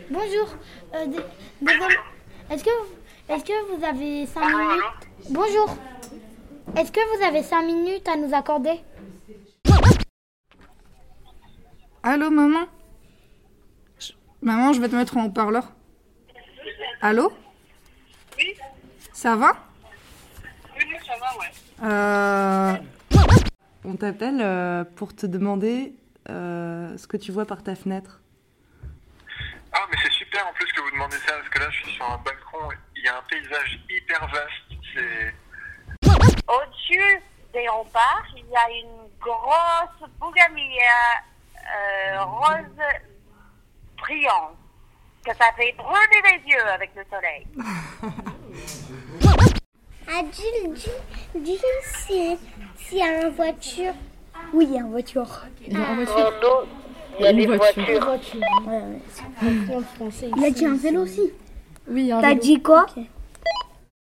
Bonjour. Désolé. Est-ce que vous avez 5 minutes? Bonjour. Est-ce que vous avez 5 minutes à nous accorder? Allô, maman? Maman, je vais te mettre en haut-parleur. Allô? Oui. Ça va? Oui, ça va, ouais. On t'appelle pour te demander ce que tu vois par ta fenêtre. Ah, mais c'est super en plus que vous demandez ça, parce que là je suis sur un balcon, il y a un paysage hyper vaste, c'est... Au-dessus des remparts, il y a une grosse bougainvilléa rose brillante, que ça fait brûler les yeux avec le soleil. Dis s'il y a une voiture. Oui, il y a une voiture. Dans l'eau, il y a des voitures. Il a dit un vélo aussi. Oui, T'as dit quoi?